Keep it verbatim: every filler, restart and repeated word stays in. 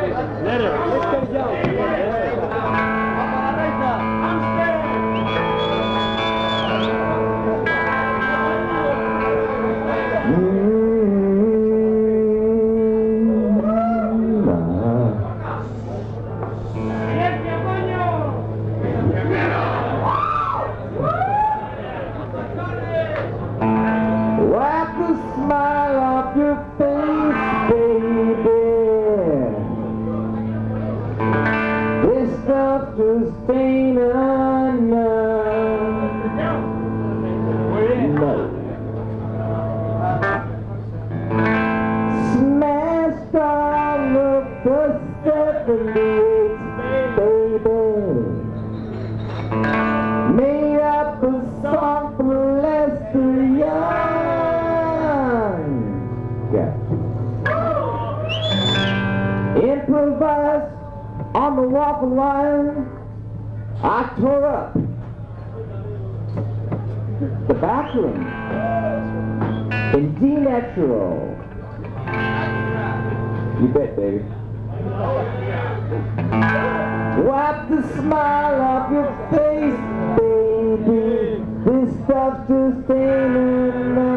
Let her. Let's go, Joe. Wipe the smile off your face, baby. This stuff just ain't enough. No. Smashed all of the seventy-eights, baby. Made up a song for Lester Young. Yeah. Improvised on the waffle line. I tore up the bathroom in D natural. You bet, baby. Wipe the smile off your face, baby. This stuff just ain't enough.